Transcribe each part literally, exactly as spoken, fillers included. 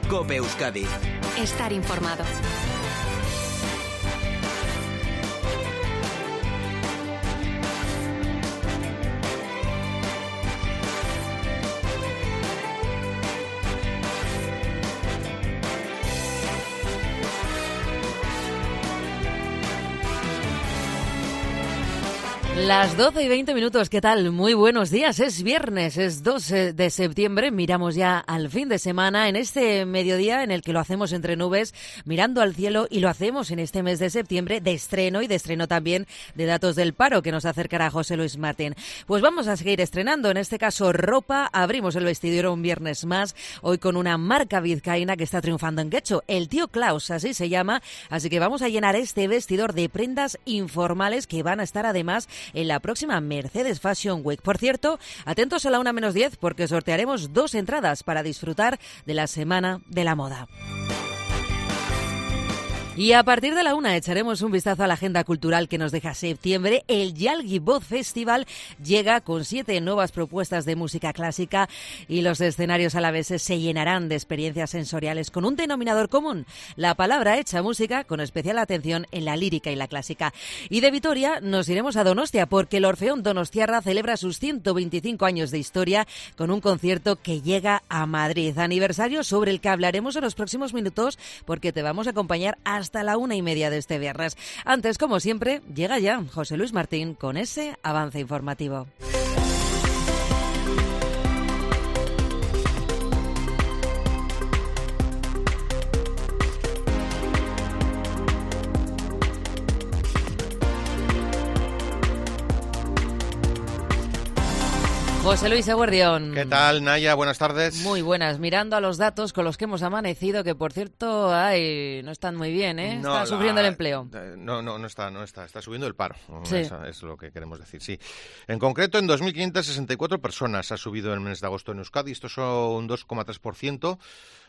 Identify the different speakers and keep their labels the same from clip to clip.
Speaker 1: COPE Euskadi.
Speaker 2: Estar informado.
Speaker 3: Las doce y veinte minutos, ¿qué tal? Muy buenos días, es viernes, es dos de septiembre, miramos ya al fin de semana en este mediodía en el que lo hacemos entre nubes, mirando al cielo, y lo hacemos en este mes de septiembre de estreno y de estreno también de datos del paro que nos acercará José Luis Martín. Pues vamos a seguir estrenando, en este caso ropa, abrimos el vestidero un viernes más, hoy con una marca vizcaína que está triunfando en Getxo, el Tío Klaus, así se llama, así que vamos a llenar este vestidor de prendas informales que van a estar además en la próxima Mercedes Fashion Week. Por cierto, atentos a la una menos diez porque sortearemos dos entradas para disfrutar de la Semana de la Moda. Y a partir de la una echaremos un vistazo a la agenda cultural que nos deja septiembre. El Yalgi Voz Festival llega con siete nuevas propuestas de música clásica y los escenarios alaveses se llenarán de experiencias sensoriales con un denominador común, la palabra hecha música, con especial atención en la lírica y la clásica. Y de Vitoria nos iremos a Donostia porque el Orfeón Donostiarra celebra sus ciento veinticinco años de historia con un concierto que llega a Madrid. Aniversario sobre el que hablaremos en los próximos minutos porque te vamos a acompañar hasta hasta la una y media de este viernes. Antes, como siempre, llega ya José Luis Martín con ese avance informativo. José Luis Eguerdión.
Speaker 4: ¿Qué tal, Naya? Buenas tardes.
Speaker 3: Muy buenas. Mirando a los datos con los que hemos amanecido, que por cierto, ay, no están muy bien, ¿eh?
Speaker 4: No,
Speaker 3: está
Speaker 4: la,
Speaker 3: sufriendo el empleo.
Speaker 4: No, no, no está, no está. Está subiendo el paro.
Speaker 3: Sí.
Speaker 4: Eso es lo que queremos decir, sí. En concreto, en dos mil quinientas sesenta y cuatro personas ha subido en el mes de agosto en Euskadi. Esto son un dos coma tres por ciento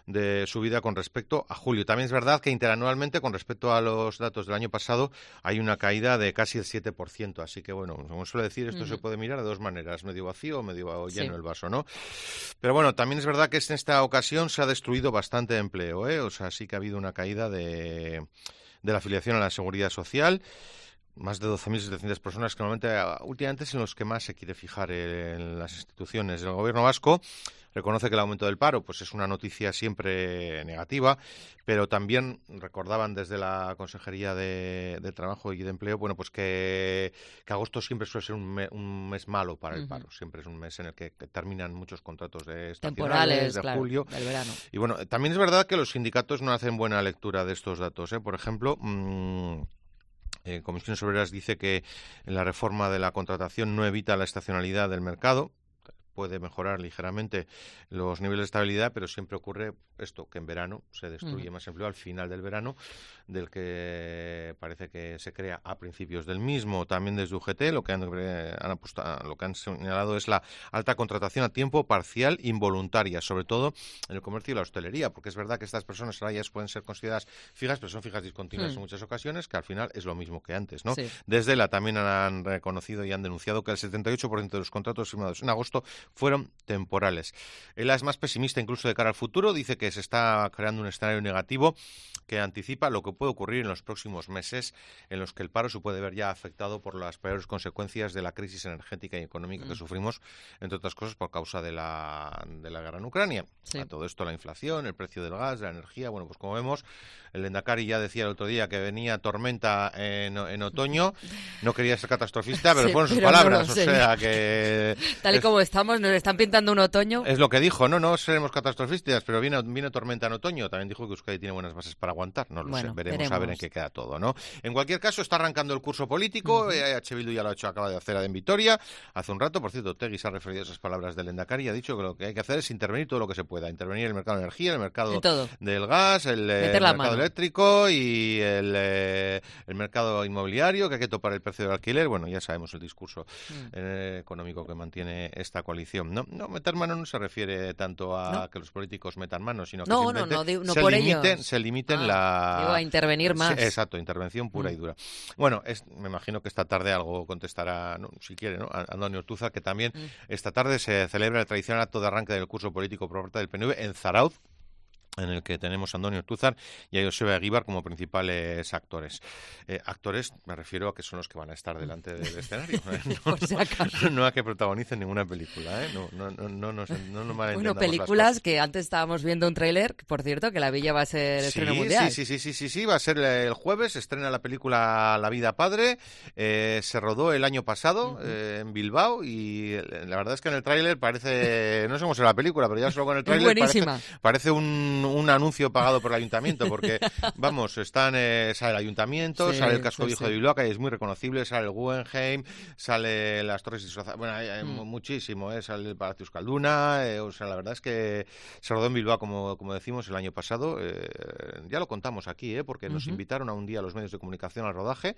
Speaker 4: de subida con respecto a julio. También es verdad que interanualmente, con respecto a los datos del año pasado, hay una caída de casi el siete por ciento. Así que, bueno, como suele decir, esto uh-huh. se puede mirar de dos maneras, medio vacío o medio lleno sí. el vaso, ¿no? Pero bueno, también es verdad que en esta ocasión se ha destruido bastante empleo, ¿eh? O sea, sí que ha habido una caída de, de la afiliación a la Seguridad Social. Más de doce mil setecientas personas que normalmente, últimamente es en los que más se quiere fijar en las instituciones. El Gobierno vasco reconoce que el aumento del paro pues es una noticia siempre negativa, pero también recordaban desde la Consejería de, de Trabajo y de Empleo, bueno, pues que, que agosto siempre suele ser un, me, un mes malo para el uh-huh. paro. Siempre es un mes en el que, que terminan muchos contratos de
Speaker 3: temporales
Speaker 4: de
Speaker 3: claro,
Speaker 4: julio.
Speaker 3: Del verano.
Speaker 4: Y bueno, también es verdad que los sindicatos no hacen buena lectura de estos datos, ¿eh? Por ejemplo, mmm, Eh, Comisiones Obreras dice que la reforma de la contratación no evita la estacionalidad del mercado, puede mejorar ligeramente los niveles de estabilidad, pero siempre ocurre esto, que en verano se destruye uh-huh. más empleo al final del verano, del que parece que se crea a principios del mismo. También desde U G T lo que han, han apostado, lo que han señalado es la alta contratación a tiempo parcial involuntaria, sobre todo en el comercio y la hostelería, porque es verdad que estas personas ahora ya pueden ser consideradas fijas, pero son fijas discontinuas uh-huh. en muchas ocasiones, que al final es lo mismo que antes, ¿no? Sí. Desde la también han reconocido y han denunciado que el setenta y ocho por ciento de los contratos firmados en agosto fueron temporales. Él es más pesimista incluso de cara al futuro, dice que se está creando un escenario negativo que anticipa lo que puede ocurrir en los próximos meses, en los que el paro se puede ver ya afectado por las peores consecuencias de la crisis energética y económica mm. que sufrimos, entre otras cosas por causa de la, de la guerra en Ucrania. Sí. A todo esto, la inflación, el precio del gas, de la energía, bueno, pues como vemos, el Lehendakari ya decía el otro día que venía tormenta en, en otoño, no quería ser catastrofista, pero sí, fueron sus palabras, no, o sea que...
Speaker 3: Tal y es, como estamos, nos están pintando un otoño.
Speaker 4: Es lo que dijo, no, no seremos catastrofistas, pero viene, viene tormenta en otoño, también dijo que Euskadi tiene buenas bases para aguantar, no lo bueno, sé, veremos, veremos a ver en qué queda todo, ¿no? En cualquier caso, está arrancando el curso político, uh-huh. eh, H. Bildu ya lo ha hecho, acaba de hacer en Vitoria, hace un rato, por cierto, Tegui se ha referido a esas palabras del Lehendakari y ha dicho que lo que hay que hacer es intervenir todo lo que se pueda, intervenir en el mercado de energía, el mercado del gas, el, eh, el mercado eléctrico y el, eh, el mercado inmobiliario, que hay que topar el precio del alquiler, bueno, ya sabemos el discurso uh-huh. eh, económico que mantiene esta coalición. No, no meter mano no se refiere tanto a ¿no? que los políticos metan mano, sino que
Speaker 3: no,
Speaker 4: simplemente
Speaker 3: no, no, no
Speaker 4: se,
Speaker 3: por
Speaker 4: limiten,
Speaker 3: ellos.
Speaker 4: se limiten
Speaker 3: ah,
Speaker 4: la...
Speaker 3: Digo, a intervenir más.
Speaker 4: Sí, exacto, intervención pura mm. y dura. Bueno, es, me imagino que esta tarde algo contestará, ¿no? si quiere, ¿no? Antonio Ortúzar, que también mm. esta tarde se celebra el tradicional acto de arranque del curso político por parte del P N V en Zarautz, en el que tenemos a Antonio Ortúzar y a Joseba Eguíbar como principales actores. Eh, actores, me refiero a que son los que van a estar delante del escenario, ¿eh? No,
Speaker 3: Por si acaso.
Speaker 4: no a que protagonicen ninguna película, ¿eh? No, no, no, no, nos, no nos malentendamos.
Speaker 3: Bueno, películas que antes estábamos viendo un tráiler, por cierto, que La Villa va a ser
Speaker 4: sí,
Speaker 3: estreno mundial.
Speaker 4: Sí, sí, sí, sí, sí, va a ser el jueves, se estrena la película La Vida Padre, eh, se rodó el año pasado uh-huh. eh, en Bilbao y la verdad es que en el tráiler parece, no sé cómo será la película, pero ya solo con el tráiler parece, parece un un anuncio pagado por el ayuntamiento, porque, vamos, están eh, sale el ayuntamiento, sí, sale el casco sí, viejo sí. de Bilbao, que es muy reconocible, sale el Guggenheim, sale las Torres de Soza, bueno, hay, hay mm. muchísimo, eh, sale el Palacio Euskalduna, eh, o sea, la verdad es que se rodó en Bilbao, como, como decimos, el año pasado, eh, ya lo contamos aquí, eh, porque uh-huh. nos invitaron a un día a los medios de comunicación al rodaje,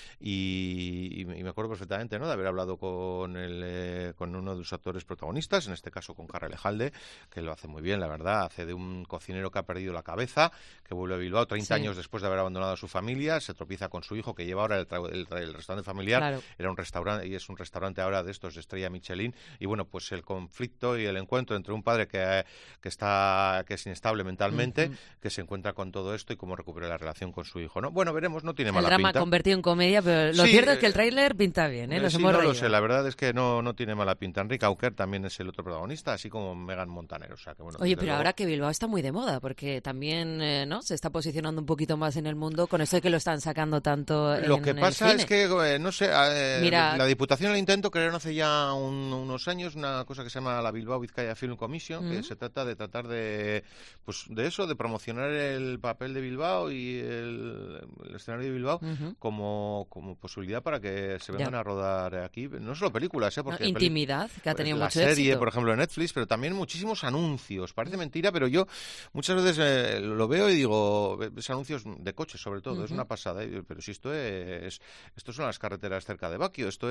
Speaker 4: y, y, y me acuerdo perfectamente, ¿no?, de haber hablado con, el, eh, con uno de los actores protagonistas, en este caso con Karel Ejalde, que lo hace muy bien, la verdad, hace de un cocinero que ha perdido la cabeza, que vuelve a Bilbao treinta sí. años después de haber abandonado a su familia, se tropieza con su hijo que lleva ahora el, tra- el, tra- el restaurante familiar, claro. era un restaurante y es un restaurante ahora de estos de estrella Michelin, y bueno, pues el conflicto y el encuentro entre un padre que, que está que es inestable mentalmente, uh-huh. que se encuentra con todo esto y cómo recupera la relación con su hijo, ¿no? Bueno, veremos, no tiene
Speaker 3: el
Speaker 4: mala
Speaker 3: drama
Speaker 4: pinta.
Speaker 3: Convertido en comedia, pero lo
Speaker 4: sí,
Speaker 3: cierto es que el tráiler pinta bien, ¿eh? Nos
Speaker 4: sí,
Speaker 3: hemos
Speaker 4: no
Speaker 3: reído.
Speaker 4: lo sé, la verdad es que no, no tiene mala pinta. Enrique Auquer también es el otro protagonista, así como Megan Montaner, o sea que bueno.
Speaker 3: Oye, pero
Speaker 4: luego...
Speaker 3: ahora que Bilbao está muy de moda, porque también eh, no se está posicionando un poquito más en el mundo con eso de que lo están sacando tanto en
Speaker 4: Lo que pasa
Speaker 3: el cine.
Speaker 4: es que, eh, no sé, eh,
Speaker 3: Mira,
Speaker 4: la Diputación lo intentó crearon hace ya un, unos años una cosa que se llama la Bilbao Vizcaya Film Commission, ¿Mm? que se trata de tratar de, pues, de eso, de promocionar el papel de Bilbao y el, el escenario de Bilbao uh-huh. como, como posibilidad para que se vengan ya. a rodar aquí, no solo películas, ¿eh? Porque
Speaker 3: no, intimidad, que ha tenido
Speaker 4: pues,
Speaker 3: mucho
Speaker 4: la serie,
Speaker 3: éxito.
Speaker 4: por ejemplo, de Netflix, pero también muchísimos anuncios. Parece mentira, pero yo muchas veces eh, lo veo y digo, ves anuncios de coches sobre todo, uh-huh. es una pasada, ¿eh? Pero si esto es, esto son las carreteras cerca de Baquio, esto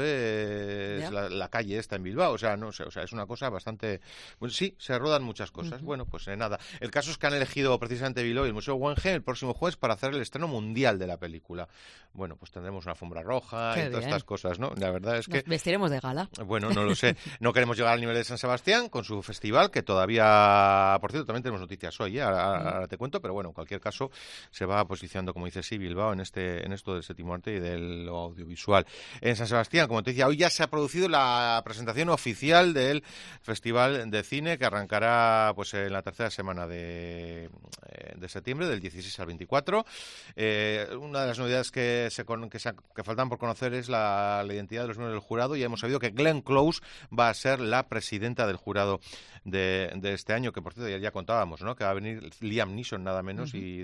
Speaker 4: es la, la calle esta en Bilbao, o sea, no sé, o sea, es una cosa bastante, pues sí, se rodan muchas cosas. Uh-huh. Bueno, pues eh, nada. El caso es que han elegido precisamente Bilbao y el Museo Guggenheim el próximo jueves para hacer el estreno mundial de la película. Bueno, pues tendremos una alfombra roja Qué y todas bien. estas cosas, ¿no? La verdad es que
Speaker 3: nos vestiremos de gala.
Speaker 4: Bueno, no lo sé. No queremos llegar al nivel de San Sebastián con su festival, que todavía, por cierto, también tenemos noticias hoy, ¿eh? ahora, ahora te cuento, pero bueno, en cualquier caso se va posicionando, como dice sí, Bilbao en este en esto del séptimo arte y del audiovisual. En San Sebastián, como te decía, hoy ya se ha producido la presentación oficial del Festival de Cine que arrancará pues en la tercera semana de, de septiembre, del dieciséis al veinticuatro. Eh, una de las novedades que se, que, se, que faltan por conocer es la, la identidad de los miembros del jurado. Ya hemos sabido que Glenn Close va a ser la presidenta del jurado de, de este año, que por cierto ya, ya contábamos, ¿no? Que va a venir Liam Neeson nada menos uh-huh. y,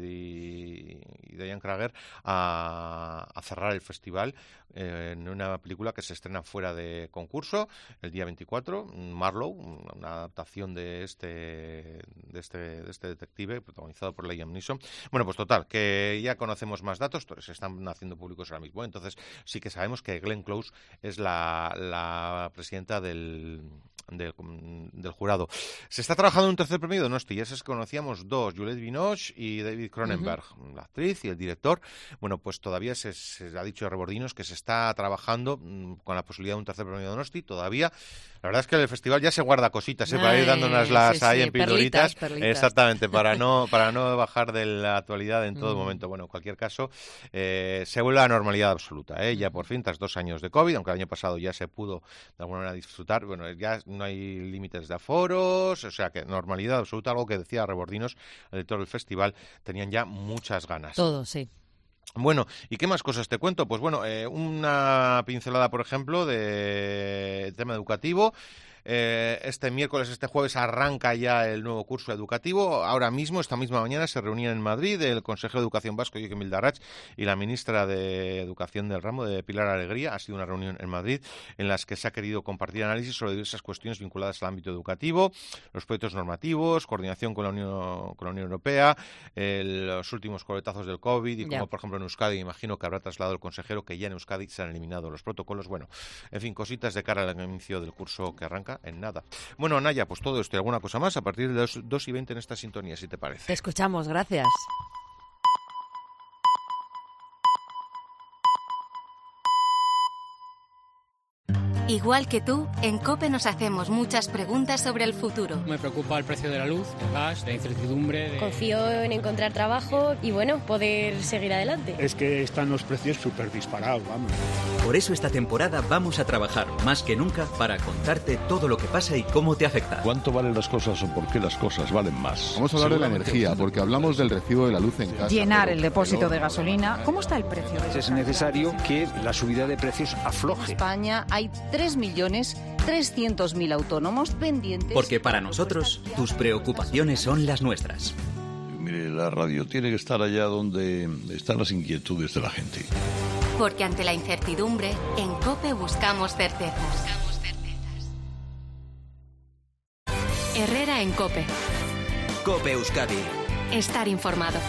Speaker 4: y, y Diane Kruger a, a cerrar el festival eh, en una película que se estrena fuera de concurso el día veinticuatro, Marlowe, una adaptación de este de este, de este detective protagonizado por Liam Neeson. Bueno, pues total, que ya conocemos más datos, se están haciendo públicos ahora mismo, entonces sí que sabemos que Glenn Close es la, la presidenta del Del, del jurado. Se está trabajando en un tercer premio de Donosti, ya es que conocíamos dos, Juliette Binoche y David Cronenberg, uh-huh. la actriz y el director. Bueno, pues todavía se, se ha dicho de Rebordinos que se está trabajando mmm, con la posibilidad de un tercer premio de Donosti, todavía. La verdad es que el festival ya se guarda cositas, ¿eh? Ay, para ir dándonos las sí, ahí sí, en pildoritas. Perlitas, perlitas. Exactamente, para no para no bajar de la actualidad en todo mm. momento. Bueno, en cualquier caso, eh, se vuelve a la normalidad absoluta, ¿eh? Ya por fin, tras dos años de COVID, aunque el año pasado ya se pudo de alguna manera disfrutar, bueno, ya no hay límites de aforos, o sea que normalidad absoluta, algo que decía Rebordinos, el director del festival, tenían ya muchas ganas.
Speaker 3: Todo, sí.
Speaker 4: Bueno, ¿y qué más cosas te cuento? Pues bueno, eh, una pincelada, por ejemplo, de tema educativo. Eh, este miércoles, este jueves, arranca ya el nuevo curso educativo. Ahora mismo, esta misma mañana, se reunían en Madrid el consejero de Educación vasco, Joaquim Bildarratz, y la ministra de Educación del ramo, de Pilar Alegría. Ha sido una reunión en Madrid en las que se ha querido compartir análisis sobre diversas cuestiones vinculadas al ámbito educativo, los proyectos normativos, coordinación con la Unión, con la Unión Europea, eh, los últimos coletazos del COVID y como, yeah. por ejemplo, en Euskadi, imagino que habrá trasladado el consejero que ya en Euskadi se han eliminado los protocolos. Bueno, en fin, cositas de cara al inicio del curso que arranca en nada. Bueno, Naya, pues todo esto y alguna cosa más a partir de las dos y veinte en esta sintonía, si te parece.
Speaker 3: Te escuchamos, gracias.
Speaker 1: Igual que tú, en COPE nos hacemos muchas preguntas sobre el futuro.
Speaker 2: Me preocupa el precio de la luz, del gas, la incertidumbre. De...
Speaker 5: Confío en encontrar trabajo y, bueno, poder seguir adelante.
Speaker 6: Es que están los precios súper disparados, vamos.
Speaker 7: Por eso esta temporada vamos a trabajar más que nunca para contarte todo lo que pasa y cómo te afecta.
Speaker 8: ¿Cuánto valen las cosas o por qué las cosas valen más?
Speaker 9: Vamos a hablar de la energía, porque hablamos del recibo de la luz en casa.
Speaker 10: Llenar el depósito de gasolina. ¿Cómo está el precio de eso?
Speaker 6: Es necesario que la subida de precios afloje.
Speaker 10: En España hay tres millones trescientos mil autónomos pendientes.
Speaker 7: Porque para nosotros, tus preocupaciones son las nuestras.
Speaker 8: Mire, la radio tiene que estar allá donde están las inquietudes de la gente.
Speaker 1: Porque ante la incertidumbre, en COPE buscamos certezas. Buscamos certezas. Herrera en COPE.
Speaker 7: COPE Euskadi.
Speaker 1: Estar informado.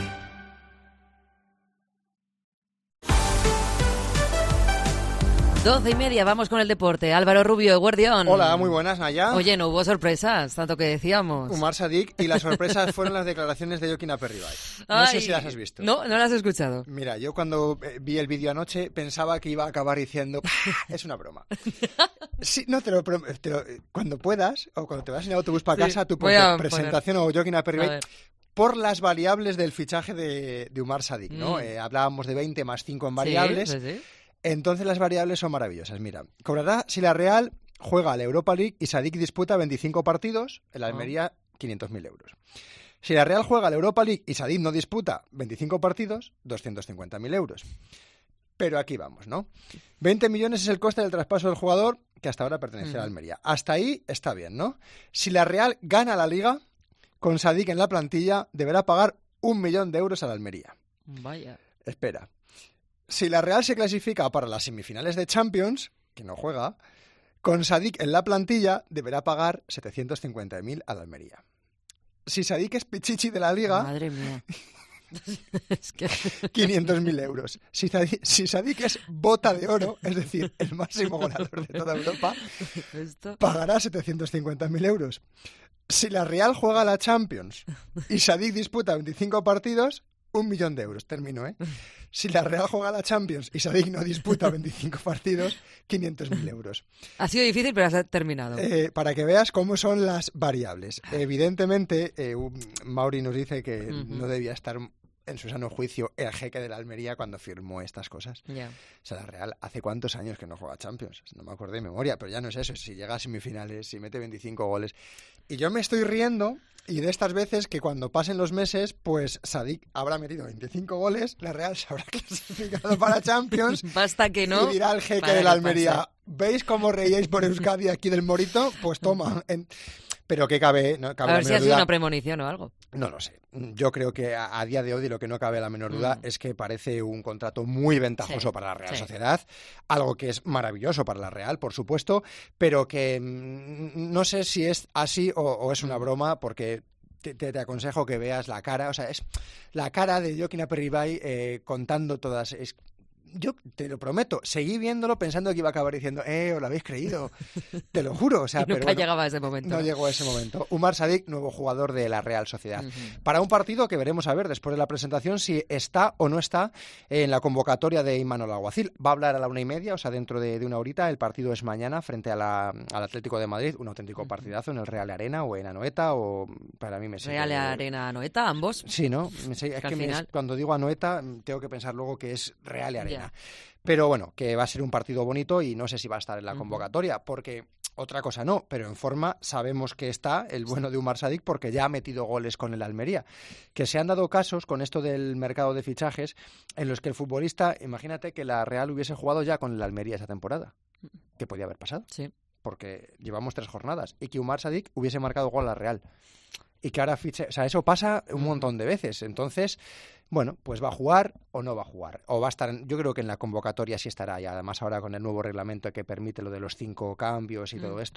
Speaker 3: Doce y media, vamos con el deporte. Álvaro Rubio, Guardión.
Speaker 11: Hola, muy buenas, Naya.
Speaker 3: Oye, no hubo sorpresas, tanto que decíamos.
Speaker 11: Umar Sadik, y las sorpresas fueron las declaraciones de Joaquín Aperribay. No Ay, sé si las has visto.
Speaker 3: No, no las he escuchado.
Speaker 11: Mira, yo cuando vi el vídeo anoche pensaba que iba a acabar diciendo, es una broma. Sí, no, te lo prometo. Cuando puedas, o cuando te vas en el autobús para sí, casa, tu presentación poner. o Joaquín Aperribay, por las variables del fichaje de, de Umar Sadik, ¿no? Mm. Eh, hablábamos de veinte más cinco en variables. Sí, sí, sí. Entonces las variables son maravillosas. Mira, cobrará si la Real juega a la Europa League y Sadik disputa veinticinco partidos, el Almería quinientos mil euros. Si la Real juega a la Europa League y Sadik no disputa veinticinco partidos, doscientos cincuenta mil euros. Pero aquí vamos, ¿no? veinte millones es el coste del traspaso del jugador que hasta ahora pertenece uh-huh. a Almería. Hasta ahí está bien, ¿no? Si la Real gana la Liga, con Sadik en la plantilla, deberá pagar un millón de euros a la Almería.
Speaker 3: Vaya.
Speaker 11: Espera. Si la Real se clasifica para las semifinales de Champions, que no juega, con Sadik en la plantilla deberá pagar setecientos cincuenta mil a la Almería. Si Sadik es pichichi de la Liga...
Speaker 3: Madre mía. Es que...
Speaker 11: quinientos mil euros. Si Sadik, si Sadik es bota de oro, es decir, el máximo goleador de toda Europa, ¿esto? Pagará setecientos cincuenta mil euros. Si la Real juega a la Champions y Sadik disputa veinticinco partidos... Un millón de euros, termino, ¿eh? Si la Real juega a la Champions y Sadik no disputa veinticinco partidos, quinientos mil euros.
Speaker 3: Ha sido difícil, pero has terminado.
Speaker 11: Eh, para que veas cómo son las variables. Evidentemente, eh, Mauri nos dice que uh-huh. no debía estar en su sano juicio el jeque de la Almería cuando firmó estas cosas.
Speaker 3: Yeah.
Speaker 11: O sea, la Real hace cuántos años que no juega Champions. No me acuerdo de memoria, pero ya no es eso. Si llega a semifinales, si mete veinticinco goles. Y yo me estoy riendo... Y de estas veces que cuando pasen los meses, pues Sadik habrá metido veinticinco goles, la Real se habrá clasificado para Champions.
Speaker 3: Basta que no.
Speaker 11: Y dirá el jeque de la Almería, ¿veis cómo reíais por Euskadi aquí del Morito? Pues toma. En... Pero que cabe... No, cabe
Speaker 3: a ver si ha sido una premonición o algo.
Speaker 11: No lo sé. Yo creo que a, a día de hoy lo que no cabe la menor duda mm. es que parece un contrato muy ventajoso sí, para la Real sí. Sociedad, algo que es maravilloso para la Real, por supuesto, pero que mm, no sé si es así o, o es una mm. broma, porque te, te, te aconsejo que veas la cara, o sea, es la cara de Joaquín Aperribay eh, contando todas... Es, yo te lo prometo, seguí viéndolo pensando que iba a acabar diciendo, eh, os lo habéis creído, te lo juro. O sea,
Speaker 3: y nunca
Speaker 11: pero bueno,
Speaker 3: llegaba a ese momento.
Speaker 11: No, no llegó a ese momento. Umar Sadik, nuevo jugador de la Real Sociedad. Uh-huh. Para un partido que veremos a ver después de la presentación si está o no está en la convocatoria de Imanol Alguacil. Va a hablar a la una y media, o sea, dentro de, de una horita. El partido es mañana frente a la, al Atlético de Madrid, un auténtico uh-huh. partidazo en el Real Arena o en Anoeta, o para mí me sé.
Speaker 3: Real Arena, Anoeta, ambos.
Speaker 11: Sí, ¿no? Me sé, es que, que me, es, cuando digo Anoeta tengo que pensar luego que es Real Arena. Yeah. Pero bueno, que va a ser un partido bonito y no sé si va a estar en la convocatoria, porque otra cosa no, pero en forma sabemos que está el bueno de Umar Sadik porque ya ha metido goles con el Almería. Que se han dado casos con esto del mercado de fichajes en los que el futbolista, imagínate que la Real hubiese jugado ya con el Almería esa temporada, que podía haber pasado,
Speaker 3: sí.
Speaker 11: porque llevamos tres jornadas, y que Umar Sadik hubiese marcado gol a la Real. Y que ahora fiche, o sea, eso pasa un montón de veces. Entonces, bueno, pues va a jugar o no va a jugar. O va a estar, yo creo que en la convocatoria sí estará. Y además ahora con el nuevo reglamento que permite lo de los cinco cambios y mm. todo esto,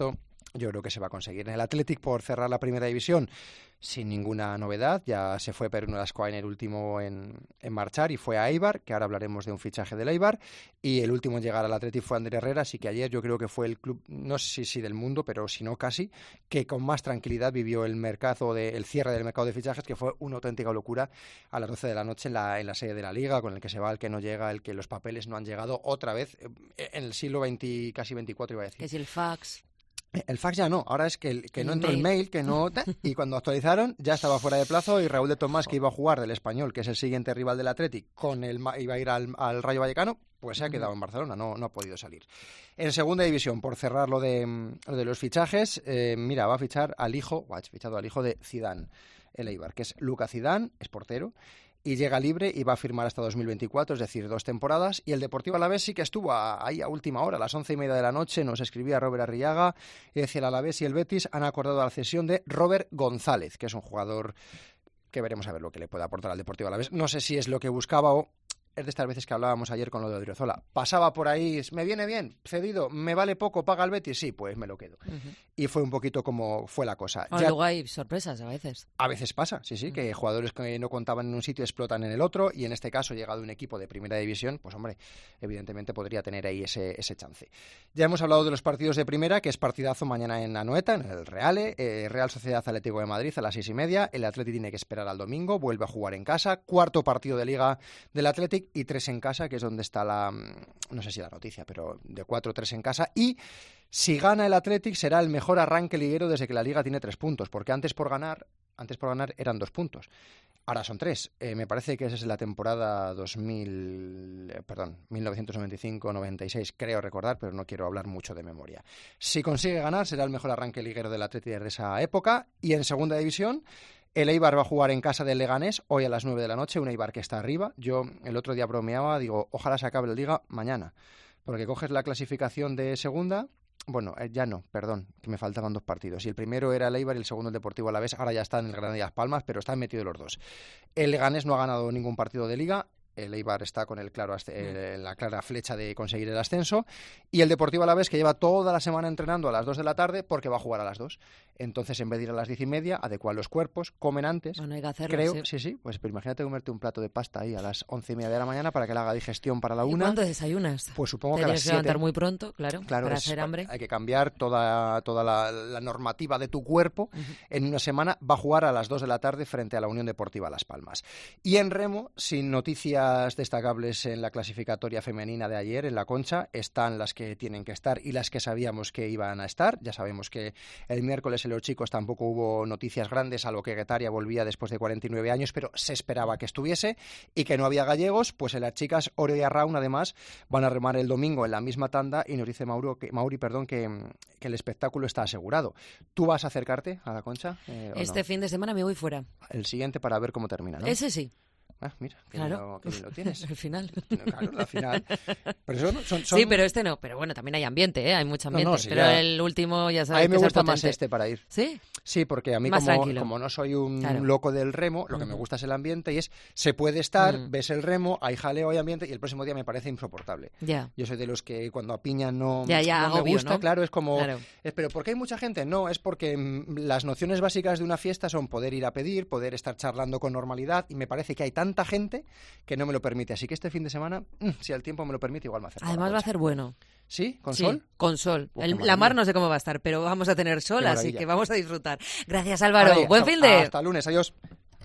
Speaker 11: yo creo que se va a conseguir. En el Athletic, por cerrar la primera división, sin ninguna novedad, ya se fue Perú Nolascoain el último en, en marchar y fue a Eibar, que ahora hablaremos de un fichaje del Eibar, y el último en llegar al Athletic fue Ander Herrera, así que ayer yo creo que fue el club, no sé si, si del mundo, pero si no casi, que con más tranquilidad vivió el mercado de, el cierre del mercado de fichajes, que fue una auténtica locura a las doce de la noche en la, en la sede de la Liga, con el que se va, el que no llega, el que los papeles no han llegado otra vez en el siglo veinte, casi veinticuatro iba a decir.
Speaker 3: Que si el fax...
Speaker 11: El fax ya no, ahora es que, el, que el no entró mail. el mail, que no... Y cuando actualizaron ya estaba fuera de plazo y Raúl de Tomás, que iba a jugar del Español, que es el siguiente rival del Athletic, con el, iba a ir al, al Rayo Vallecano, pues se ha quedado en Barcelona, no, no ha podido salir. En segunda división, por cerrar lo de, lo de los fichajes, eh, mira, va a fichar al hijo, o ha fichado al hijo de Zidane, el Eibar, que es Lucas Zidane, es portero, y llega libre y va a firmar hasta dos mil veinticuatro, es decir, dos temporadas. Y el Deportivo Alavés sí que estuvo a, ahí a última hora, a las once y media de la noche, nos escribía Robert Arriaga, y decía el Alavés y el Betis han acordado la cesión de Robert González, que es un jugador que veremos a ver lo que le puede aportar al Deportivo Alavés. No sé si es lo que buscaba o... Es de estas veces que hablábamos ayer con lo de Odriozola. Pasaba por ahí, me viene bien, cedido, me vale poco, paga el Betis, sí, pues me lo quedo. Uh-huh. Y fue un poquito como fue la cosa.
Speaker 3: O ya... Luego hay sorpresas a veces.
Speaker 11: A veces pasa, sí, sí, uh-huh. que jugadores que no contaban en un sitio explotan en el otro, y en este caso, llegado un equipo de primera división, pues hombre, evidentemente podría tener ahí ese, ese chance. Ya hemos hablado de los partidos de primera, que es partidazo mañana en Anoeta, en el Reale, eh, Real Sociedad Atlético de Madrid a las seis y media, el Athletic tiene que esperar al domingo, vuelve a jugar en casa, cuarto partido de Liga del Athletic y tres en casa, que es donde está la, no sé si la noticia, pero de cuatro tres en casa. Y si gana el Athletic será el mejor arranque liguero desde que la Liga tiene tres puntos, porque antes por ganar, antes por ganar eran dos puntos. Ahora son tres. Eh, me parece que esa es la temporada dos mil, eh, perdón, mil novecientos noventa y cinco noventa y seis, creo recordar, pero no quiero hablar mucho de memoria. Si consigue ganar será el mejor arranque liguero del Athletic de esa época. Y en segunda división, el Eibar va a jugar en casa del Leganés hoy a las nueve de la noche, un Eibar que está arriba. Yo el otro día bromeaba, digo, ojalá se acabe la Liga mañana, porque coges la clasificación de segunda, bueno, eh, ya no, perdón, que me faltaban dos partidos, y el primero era el Eibar y el segundo el Deportivo Alavés, ahora ya está en el Granada Las Palmas, pero están metidos los dos. El Leganés no ha ganado ningún partido de Liga, el Eibar está con el claro eh, la clara flecha de conseguir el ascenso, y el Deportivo Alavés, que lleva toda la semana entrenando a las dos de la tarde porque va a jugar a las dos. Entonces, en vez de ir a las diez y media, adecuan los cuerpos, comen antes.
Speaker 3: Bueno, hay que hacerlo,
Speaker 11: creo,
Speaker 3: sí.
Speaker 11: sí, sí, pues pero imagínate comerte un plato de pasta ahí a las once y media de la mañana para que le haga digestión para la
Speaker 3: ¿Y
Speaker 11: una.
Speaker 3: cuándo desayunas?
Speaker 11: Pues supongo
Speaker 3: Te
Speaker 11: que a las
Speaker 3: siete. Tienes que levantar muy pronto, claro,
Speaker 11: claro
Speaker 3: para
Speaker 11: es,
Speaker 3: hacer hambre.
Speaker 11: Hay que cambiar toda, toda la, la normativa de tu cuerpo. Uh-huh. En una semana va a jugar a las dos de la tarde frente a la Unión Deportiva Las Palmas. Y en remo, sin noticias destacables en la clasificatoria femenina de ayer, en la Concha, están las que tienen que estar y las que sabíamos que iban a estar. Ya sabemos que el miércoles en los chicos tampoco hubo noticias grandes, a lo que Guetaria volvía después de cuarenta y nueve años, pero se esperaba que estuviese, y que no había gallegos. Pues en las chicas, Oreo y Arraun, además, van a remar el domingo en la misma tanda, y nos dice Mauro, que, Mauri perdón, que, que el espectáculo está asegurado. ¿Tú vas a acercarte a la Concha? Eh,
Speaker 3: este no? fin de semana me voy fuera.
Speaker 11: El siguiente para ver cómo termina, ¿no?
Speaker 3: Ese sí.
Speaker 11: Ah, mira, que
Speaker 3: claro.
Speaker 11: bien lo, lo tienes.
Speaker 3: El final.
Speaker 11: Claro, la final. Pero son, son, son...
Speaker 3: Sí, pero este no. Pero bueno, también hay ambiente, ¿eh? Hay mucho ambiente.
Speaker 11: No, no, sí,
Speaker 3: pero
Speaker 11: ya...
Speaker 3: el último ya sabes
Speaker 11: a mí me
Speaker 3: que
Speaker 11: gusta
Speaker 3: es
Speaker 11: más este para ir.
Speaker 3: ¿Sí?
Speaker 11: Sí, porque a mí como, como no soy un claro. loco del remo, lo que uh-huh. me gusta es el ambiente, y es, se puede estar, uh-huh. ves el remo, hay jaleo, hay ambiente, y el próximo día me parece insoportable.
Speaker 3: Yeah.
Speaker 11: Yo soy de los que cuando apiñan no,
Speaker 3: ya, ya,
Speaker 11: no
Speaker 3: obvio,
Speaker 11: me gusta,
Speaker 3: ¿no?
Speaker 11: claro, es como...
Speaker 3: Claro.
Speaker 11: Es, pero ¿por qué hay mucha gente? No, es porque mm, las nociones básicas de una fiesta son poder ir a pedir, poder estar charlando con normalidad, y me parece que hay tanta gente que no me lo permite. Así que este fin de semana, mm, si el tiempo me lo permite, igual me acerco.
Speaker 3: Además va a hacer bueno.
Speaker 11: ¿Sí? ¿Con
Speaker 3: sí,
Speaker 11: sol?
Speaker 3: Con sol.
Speaker 11: Oh,
Speaker 3: el, la mar no sé cómo va a estar, pero vamos a tener sol, así que vamos a disfrutar. Gracias, Álvaro.
Speaker 11: Vale,
Speaker 3: Buen fin de...
Speaker 11: Hasta lunes, adiós.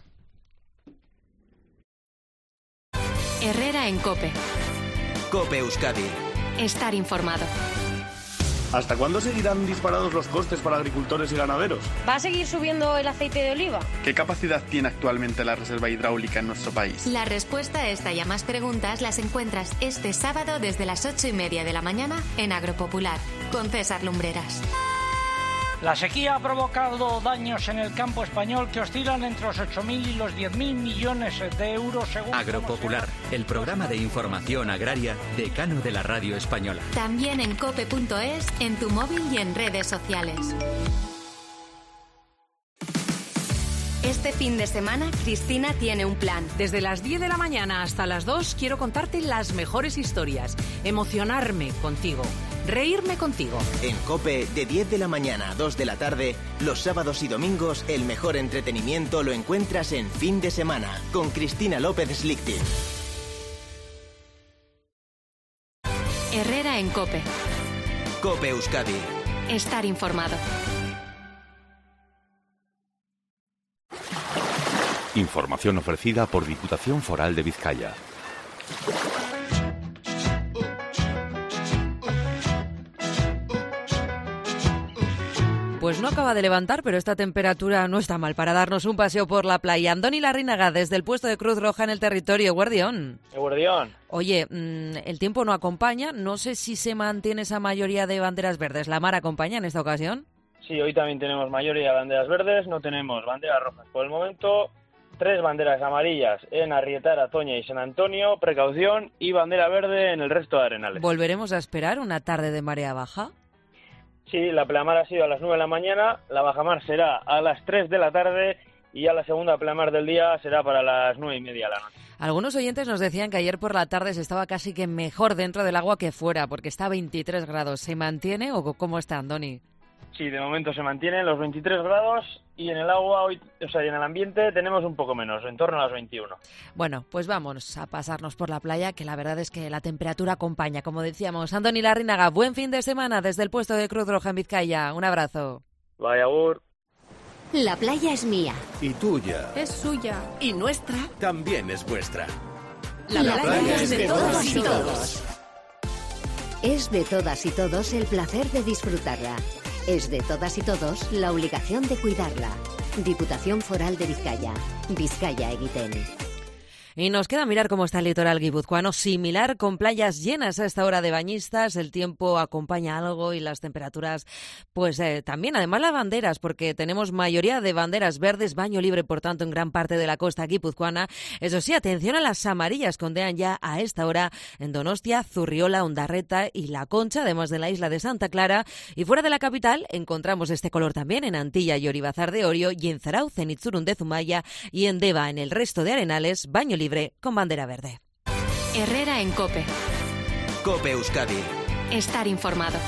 Speaker 1: Herrera en COPE.
Speaker 7: COPE Euskadi.
Speaker 1: Estar informado.
Speaker 12: ¿Hasta cuándo seguirán disparados los costes para agricultores y ganaderos?
Speaker 5: ¿Va a seguir subiendo el aceite de oliva?
Speaker 12: ¿Qué capacidad tiene actualmente la reserva hidráulica en nuestro país?
Speaker 1: La respuesta a esta y a más preguntas las encuentras este sábado desde las ocho y media de la mañana en Agropopular, con César Lumbreras.
Speaker 13: La sequía ha provocado daños en el campo español que oscilan entre los ocho mil y los diez mil millones de euros según...
Speaker 7: Agropopular, el programa de información agraria decano de la radio española.
Speaker 1: También en cope punto es, en tu móvil y en redes sociales. Este fin de semana, Cristina tiene un plan.
Speaker 14: Desde las diez de la mañana hasta las dos quiero contarte las mejores historias, emocionarme contigo. reírme contigo.
Speaker 15: En COPE, de diez de la mañana a dos de la tarde, los sábados y domingos, el mejor entretenimiento lo encuentras en Fin de Semana, con Cristina López Slichting.
Speaker 1: Herrera en COPE.
Speaker 15: COPE Euskadi.
Speaker 1: Estar informado.
Speaker 16: Información ofrecida por Diputación Foral de Vizcaya.
Speaker 3: Pues no acaba de levantar, pero esta temperatura no está mal para darnos un paseo por la playa. Andoni Larrínaga, desde el puesto de Cruz Roja en el territorio. Guardión.
Speaker 17: Guardión.
Speaker 3: Oye, mmm, el tiempo no acompaña. No sé si se mantiene esa mayoría de banderas verdes. ¿La mar acompaña en esta ocasión?
Speaker 17: Sí, hoy también tenemos mayoría de banderas verdes. No tenemos banderas rojas. Por el momento, tres banderas amarillas en Arrietara, Toña y San Antonio. Precaución. Y bandera verde en el resto de arenales.
Speaker 3: ¿Volveremos a esperar una tarde de marea baja?
Speaker 17: Sí, la pleamar ha sido a las nueve de la mañana, la bajamar será a las tres de la tarde y a la segunda pleamar del día será para las nueve y media de la noche.
Speaker 3: Algunos oyentes nos decían que ayer por la tarde se estaba casi que mejor dentro del agua que fuera, porque está a veintitrés grados. ¿Se mantiene o cómo está, Andoni?
Speaker 17: Sí, de momento se mantienen los veintitrés grados y en el agua, hoy, o sea, y en el ambiente tenemos un poco menos, en torno a los veintiuno.
Speaker 3: Bueno, pues vamos a pasarnos por la playa, que la verdad es que la temperatura acompaña, como decíamos. Andoni Larrínaga, buen fin de semana desde el puesto de Cruz Roja en Vizcaya. Un abrazo.
Speaker 17: Vaya, Ur.
Speaker 1: La playa es mía.
Speaker 18: Y tuya.
Speaker 14: Es suya.
Speaker 18: Y nuestra. También es vuestra.
Speaker 1: La, la playa, playa es de, de todos y todos. todos. Es de todas y todos el placer de disfrutarla. Es de todas y todos la obligación de cuidarla. Diputación Foral de Vizcaya. Vizcaya Egiten.
Speaker 3: Y nos queda mirar cómo está el litoral guipuzcoano, similar, con playas llenas a esta hora de bañistas. El tiempo acompaña algo y las temperaturas, pues eh, también. Además las banderas, porque tenemos mayoría de banderas verdes, baño libre, por tanto, en gran parte de la costa guipuzcoana. Eso sí, atención a las amarillas, que ondean ya a esta hora en Donostia, Zurriola, Ondarreta y La Concha, además de la isla de Santa Clara. Y fuera de la capital encontramos este color también en Antilla y Oribazar de Orio, y en Zarauz, en Itzurun de Zumaya y en Deva, en el resto de arenales, baño libre con bandera verde.
Speaker 1: Herrera en COPE.
Speaker 15: COPE Euskadi.
Speaker 1: Estar informado.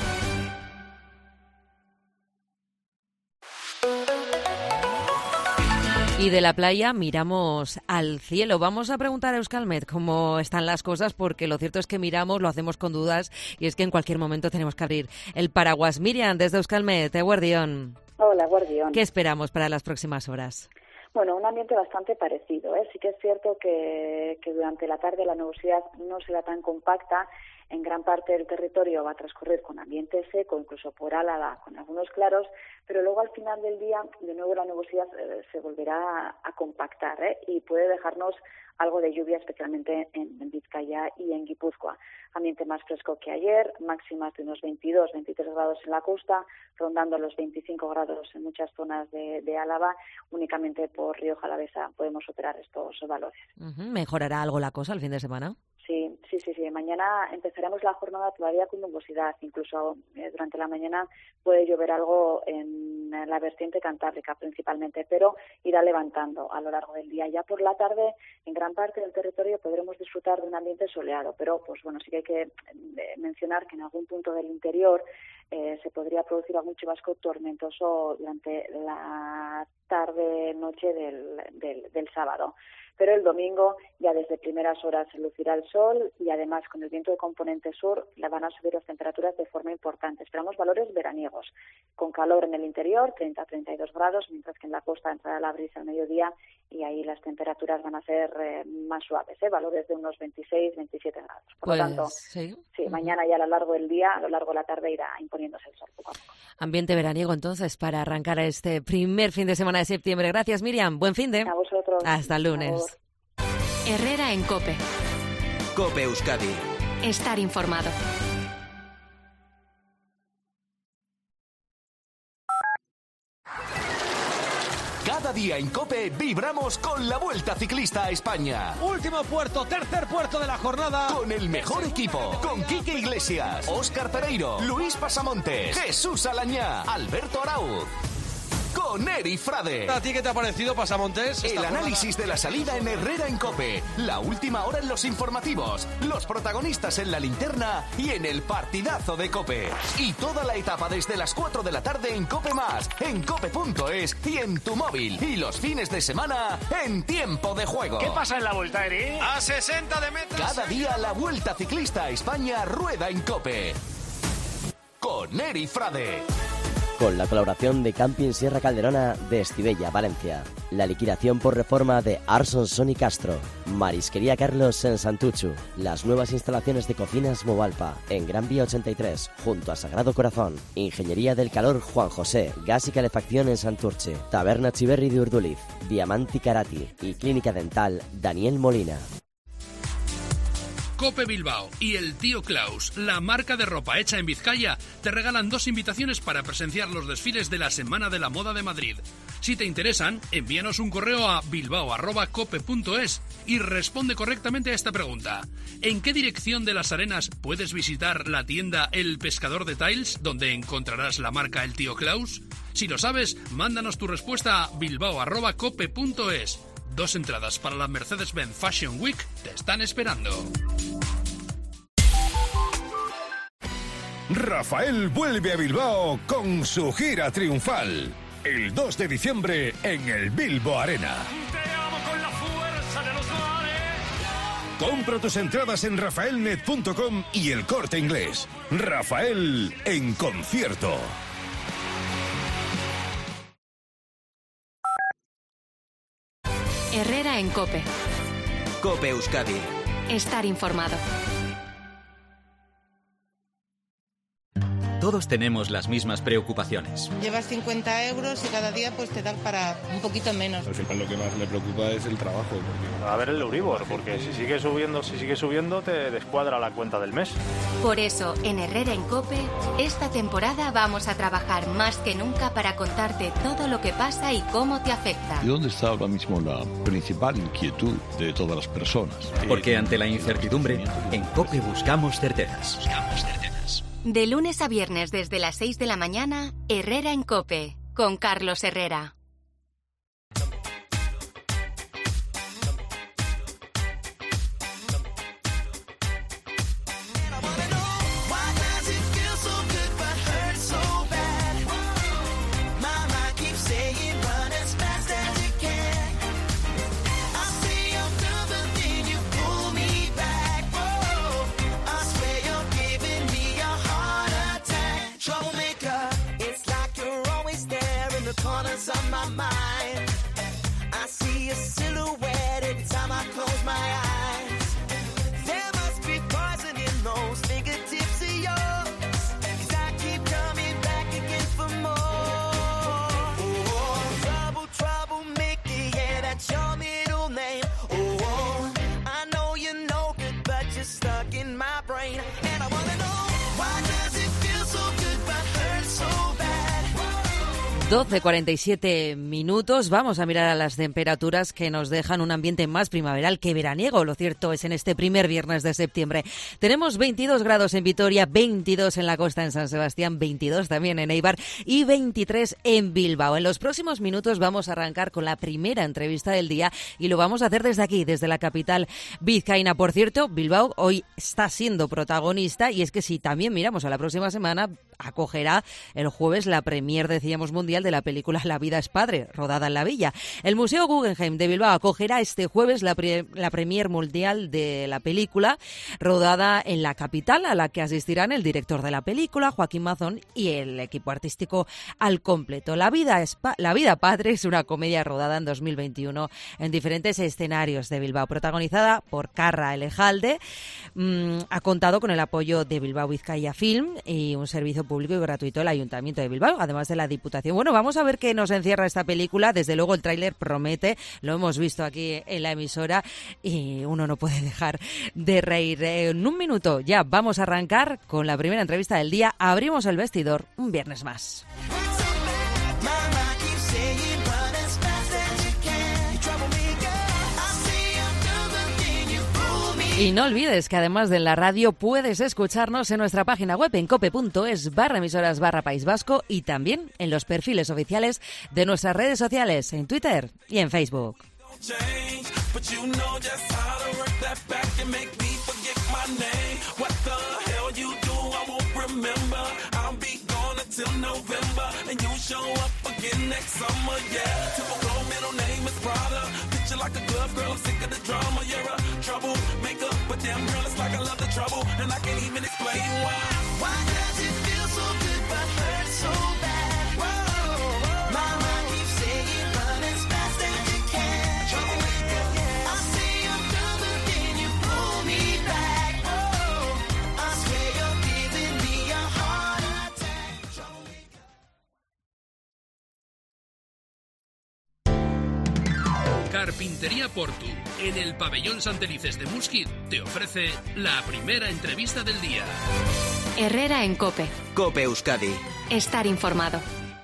Speaker 3: Y de la playa miramos al cielo. Vamos a preguntar a Euskalmet cómo están las cosas, porque lo cierto es que miramos, lo hacemos con dudas, y es que en cualquier momento tenemos que abrir el paraguas. Miriam, desde Euskalmet, Guardión.
Speaker 19: Hola, Guardión.
Speaker 3: ¿Qué esperamos para las próximas horas?
Speaker 19: Bueno, un ambiente bastante parecido, ¿eh? Sí que es cierto que, que durante la tarde la nubosidad no será tan compacta. En gran parte del territorio va a transcurrir con ambiente seco, incluso por Álava, con algunos claros, pero luego al final del día, de nuevo la nubosidad eh, se volverá a, a compactar, ¿eh? Y puede dejarnos algo de lluvia, especialmente en, en Vizcaya y en Guipúzcoa. Ambiente más fresco que ayer, máximas de unos veintidós, veintitrés grados en la costa, rondando los veinticinco grados en muchas zonas de, de Álava. Únicamente por Rioja Alavesa podemos superar estos valores.
Speaker 3: Uh-huh. ¿Mejorará algo la cosa el fin de semana?
Speaker 19: Sí, sí, sí, sí. Mañana empezaremos la jornada todavía con nubosidad. Incluso eh, durante la mañana puede llover algo en la vertiente cantábrica principalmente, pero irá levantando a lo largo del día. Ya por la tarde, en gran parte del territorio podremos disfrutar de un ambiente soleado, pero pues bueno, sí que hay que eh, mencionar que en algún punto del interior eh, se podría producir algún chubasco tormentoso durante la tarde-noche del, del, del sábado. Pero el domingo ya desde primeras horas se lucirá el sol y además con el viento de componente sur le van a subir las temperaturas de forma importante. Esperamos valores veraniegos, con calor en el interior, treinta a treinta y dos grados, mientras que en la costa entrará la brisa al mediodía y ahí las temperaturas van a ser eh, más suaves, ¿eh? Valores de unos veintiséis, veintisiete grados. Por
Speaker 3: pues,
Speaker 19: lo tanto,
Speaker 3: sí,
Speaker 19: sí, mañana ya a lo largo del día, a lo largo de la tarde irá imponiéndose el sol poco a poco.
Speaker 3: Ambiente veraniego entonces para arrancar este primer fin de semana de septiembre. Gracias, Miriam. Buen fin de.
Speaker 19: A vosotros.
Speaker 3: Hasta el lunes.
Speaker 1: Herrera en COPE.
Speaker 15: COPE Euskadi.
Speaker 1: Estar informado.
Speaker 18: Cada día en COPE vibramos con la Vuelta Ciclista a España.
Speaker 20: Último puerto, tercer puerto de la jornada.
Speaker 18: Con el mejor equipo. Con Quique Iglesias, Óscar Pereiro, Luis Pasamontes, Jesús Alañá, Alberto Arauz. con Eri Frade.
Speaker 20: ¿A ti qué te ha parecido, Pasamontes?
Speaker 18: El análisis de la salida en Herrera en COPE. La última hora en los informativos. Los protagonistas en la linterna y en el partidazo de COPE. Y toda la etapa desde las cuatro de la tarde en COPE Más, en cope punto es y en tu móvil. Y los fines de semana en Tiempo de Juego.
Speaker 13: ¿Qué pasa en la Vuelta, Eri?
Speaker 20: A sesenta de metros.
Speaker 18: Cada día la Vuelta Ciclista a España rueda en COPE. Con Eri Frade.
Speaker 14: Con la colaboración de Camping Sierra Calderona de Estivella, Valencia. La liquidación por reforma de Arson Sony Castro. Marisquería Carlos en Santuchu. Las nuevas instalaciones de cocinas Movalpa en Gran Vía ochenta y tres, junto a Sagrado Corazón. Ingeniería del Calor Juan José. Gas y calefacción en Santurce. Taberna Chiverri de Urduliz. Diamanti Karati. Y Clínica Dental Daniel Molina.
Speaker 21: Cope Bilbao y el Tío Klaus, la marca de ropa hecha en Vizcaya, te regalan dos invitaciones para presenciar los desfiles de la Semana de la Moda de Madrid. Si te interesan, envíanos un correo a bilbao arroba cope punto es y responde correctamente a esta pregunta. ¿En qué dirección de Las Arenas puedes visitar la tienda El Pescador de Tiles, donde encontrarás la marca El Tío Klaus? Si lo sabes, mándanos tu respuesta a bilbao arroba cope punto es. Dos entradas para la Mercedes-Benz Fashion Week te están esperando.
Speaker 22: Rafael vuelve a Bilbao con su gira triunfal. El dos de diciembre en el Bilbo Arena.
Speaker 13: Te amo con la fuerza de los mares.
Speaker 22: Compra tus entradas en rafael net punto com y El Corte Inglés. Rafael en concierto.
Speaker 23: Herrera en COPE.
Speaker 15: COPE Euskadi.
Speaker 23: Estar informado.
Speaker 7: Todos tenemos las mismas preocupaciones.
Speaker 24: Llevas cincuenta euros y cada día pues te dan para un poquito menos.
Speaker 25: Al final lo que más me preocupa es el trabajo. Porque...
Speaker 26: A ver el Euribor, porque si sigue subiendo, si sigue subiendo te descuadra la cuenta del mes.
Speaker 23: Por eso, en Herrera en COPE, esta temporada vamos a trabajar más que nunca para contarte todo lo que pasa y cómo te afecta.
Speaker 8: ¿Y dónde está ahora mismo la principal inquietud de todas las personas?
Speaker 7: Porque ante la incertidumbre, en COPE buscamos certezas. Buscamos certezas.
Speaker 23: De lunes a viernes desde las seis de la mañana, Herrera en COPE, con Carlos Herrera.
Speaker 3: doce cuarenta y siete minutos. Vamos a mirar a las temperaturas que nos dejan un ambiente más primaveral que veraniego. Lo cierto es en este primer viernes de septiembre. Tenemos veintidós grados en Vitoria, veintidós en la costa en San Sebastián, veintidós también en Eibar y veintitrés en Bilbao. En los próximos minutos vamos a arrancar con la primera entrevista del día y lo vamos a hacer desde aquí, desde la capital vizcaína. Por cierto, Bilbao hoy está siendo protagonista y es que si también miramos a la próxima semana, acogerá el jueves la premier, decíamos, mundial de la película La vida es padre, rodada en la Villa. El Museo Guggenheim de Bilbao acogerá este jueves la, pre la premier mundial de la película, rodada en la capital, a la que asistirán el director de la película, Joaquín Mazón, y el equipo artístico al completo. La vida, es pa la vida padre es una comedia rodada en dos mil veintiuno en diferentes escenarios de Bilbao, protagonizada por Carra Elejalde. Mm, ha contado con el apoyo de Bilbao Vizcaya Film y un servicio público y gratuito del Ayuntamiento de Bilbao, además de la Diputación. Bueno, vamos a ver qué nos encierra esta película. Desde luego el tráiler promete, lo hemos visto aquí en la emisora y uno no puede dejar de reír. En un minuto ya vamos a arrancar con la primera entrevista del día. Abrimos el vestidor un viernes más. Y no olvides que además de la radio puedes escucharnos en nuestra página web en cope.es barra emisoras barra País Vasco y también en los perfiles oficiales de nuestras redes sociales, en Twitter y en Facebook.
Speaker 2: Till November, and you show up again next summer, yeah. Typical middle name is Prada. Picture like a glove, girl, I'm sick of the drama. You're a troublemaker, but damn girl, it's like I love the trouble, and I can't even explain why. Why does it feel so good but hurt so bad? Whoa, my mind keeps saying run as fast as you can. Troublemaker, I say I'm done, but then you pull me back. Oh, I swear you're giving me a heart attack.
Speaker 21: Carpintería Portu, en el pabellón Santelices de Musquit, te ofrece la primera entrevista del día.
Speaker 23: Herrera en COPE.
Speaker 15: COPE Euskadi.
Speaker 23: Estar informado.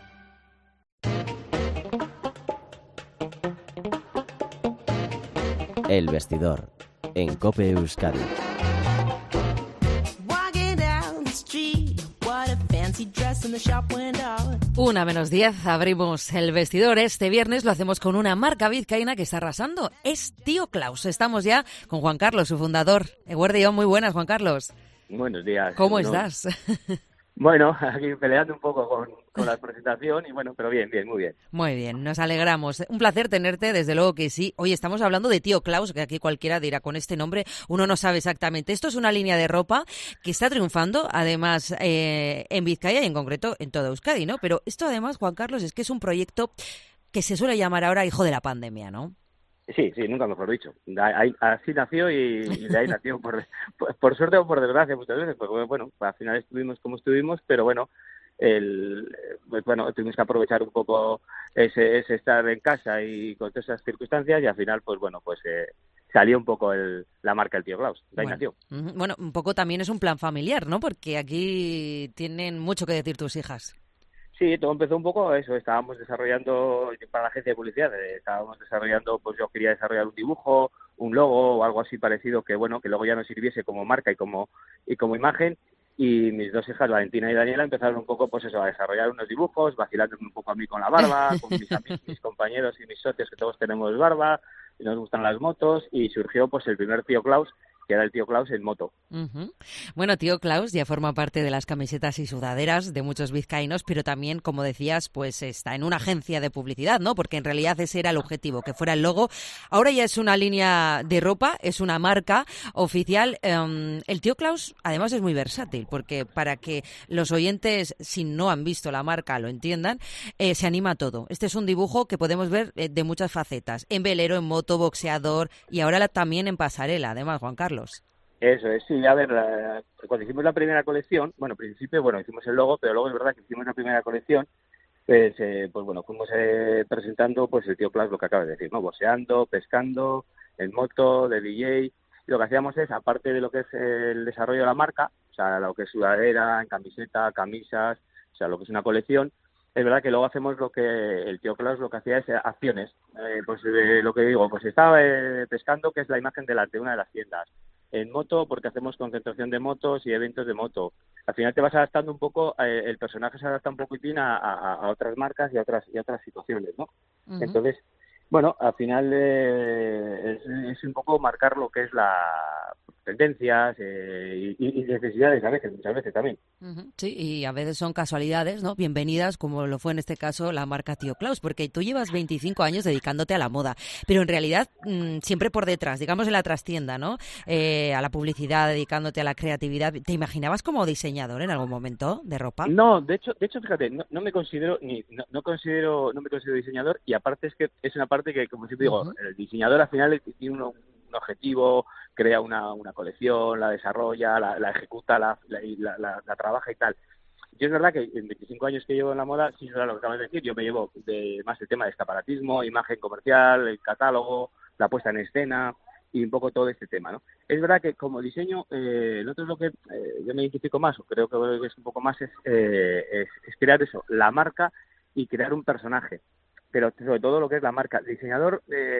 Speaker 14: El vestidor, en COPE Euskadi.
Speaker 3: Una menos diez, abrimos el vestidor. Este viernes lo hacemos con una marca vizcaína que está arrasando. Es Tío Klaus. Estamos ya con Juan Carlos, su fundador. Eguerdión, muy buenas, Juan Carlos.
Speaker 4: Buenos días.
Speaker 3: ¿Cómo
Speaker 4: bueno,
Speaker 3: estás?
Speaker 4: Bueno, aquí peleando un poco con, con la presentación y bueno, pero bien, bien, muy bien.
Speaker 3: Muy bien, nos alegramos. Un placer tenerte, desde luego que sí. Hoy estamos hablando de Tío Klaus, que aquí cualquiera dirá con este nombre, uno no sabe exactamente. Esto es una línea de ropa que está triunfando, además, eh, en Vizcaya y en concreto en toda Euskadi, ¿no? Pero esto además, Juan Carlos, es que es un proyecto que se suele llamar ahora hijo de la pandemia, ¿no?
Speaker 4: Sí, sí, nunca mejor dicho. Ahí, así nació y, y de ahí nació, por, por, por suerte o por desgracia muchas veces, porque bueno, al final estuvimos como estuvimos, pero bueno, el, pues bueno, tuvimos que aprovechar un poco ese, ese estar en casa y con todas esas circunstancias y al final, pues bueno, pues eh, salió un poco el, la marca El Tío Klaus, de ahí
Speaker 3: bueno,
Speaker 4: nació.
Speaker 3: Bueno, un poco también es un plan familiar, ¿no? Porque aquí tienen mucho que decir tus hijas.
Speaker 4: Sí, todo empezó un poco eso, estábamos desarrollando, para la agencia de publicidad, estábamos desarrollando, pues yo quería desarrollar un dibujo, un logo o algo así parecido que bueno, que luego ya nos sirviese como marca y como y como imagen, y mis dos hijas, Valentina y Daniela, empezaron un poco pues eso, a desarrollar unos dibujos, vacilándome un poco a mí con la barba, con mis amigos, mis compañeros y mis socios que todos tenemos barba, y nos gustan las motos, y surgió pues el primer Tío Klaus, que era el Tío Klaus en moto.
Speaker 3: Uh-huh. Bueno, Tío Klaus ya forma parte de las camisetas y sudaderas de muchos vizcaínos, pero también, como decías, pues está en una agencia de publicidad, ¿no? Porque en realidad ese era el objetivo, que fuera el logo. Ahora ya es una línea de ropa, es una marca oficial. Um, el Tío Klaus, además, es muy versátil, porque para que los oyentes, si no han visto la marca, lo entiendan, eh, se anima a todo. Este es un dibujo que podemos ver eh, de muchas facetas, en velero, en moto, boxeador y ahora la, también en pasarela, además, Juan Carlos.
Speaker 4: Eso es, sí, a ver, la, cuando hicimos la primera colección, bueno, al principio, bueno, hicimos el logo, pero luego es verdad que hicimos la primera colección, pues, eh, pues bueno, fuimos eh, presentando pues el Tío Klaus, lo que acabas de decir, ¿no? Boxeando, pescando, en moto, de D J, y lo que hacíamos es, aparte de lo que es el desarrollo de la marca, o sea, lo que es sudadera, en camiseta, camisas, o sea, lo que es una colección, es verdad que luego hacemos lo que el Tío Klaus lo que hacía es eh, acciones, eh, pues eh, lo que digo, pues estaba eh, pescando, que es la imagen de, la, de una de las tiendas, en moto porque hacemos concentración de motos y eventos de moto. Al final te vas adaptando un poco, eh, el personaje se adapta un poquitín a, a, a otras marcas y a otras y a otras situaciones, ¿no? Uh-huh. Entonces, bueno, al final eh, es, es un poco marcar lo que es la tendencias eh, y, y necesidades a veces, muchas veces también.
Speaker 3: Uh-huh. Sí, y a veces son casualidades, ¿no? Bienvenidas, como lo fue en este caso la marca Tío Klaus, porque tú llevas veinticinco años dedicándote a la moda, pero en realidad mmm, siempre por detrás, digamos en la trastienda, ¿no? Eh, a la publicidad, dedicándote a la creatividad. ¿Te imaginabas como diseñador en algún momento de ropa?
Speaker 4: No, de hecho, de hecho, fíjate, no, no me considero ni no, no considero no me considero diseñador, y aparte es que es una parte que, como siempre digo, uh-huh. el diseñador al final tiene uno, un objetivo, crea una, una colección, la desarrolla, la, la ejecuta, la, la, la, la, la trabaja y tal. Yo es verdad que en veinticinco años que llevo en la moda, sí es verdad lo que acabas de decir, yo me llevo de más el tema de escaparatismo, imagen comercial, el catálogo, la puesta en escena y un poco todo este tema, ¿no? Es verdad que como diseño, eh, nosotros lo que eh, yo me identifico más, o creo que es un poco más, es, eh, es, es crear eso, la marca y crear un personaje, pero sobre todo lo que es la marca. El diseñador, eh,